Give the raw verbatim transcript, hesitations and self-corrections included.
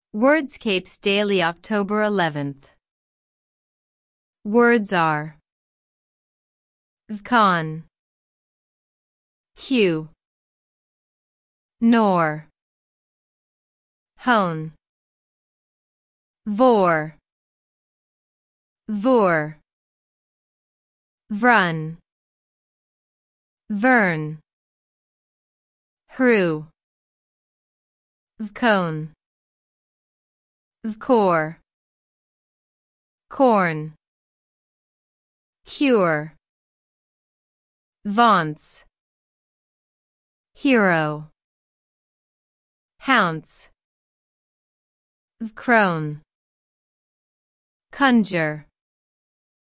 Wordscapes Daily October eleventh. Words are con, hue, nor, hone, vor, vor, vrun, vern, hru, vcone, vcore, corn, cure, vaunts, hero, hounce, crone, conjure,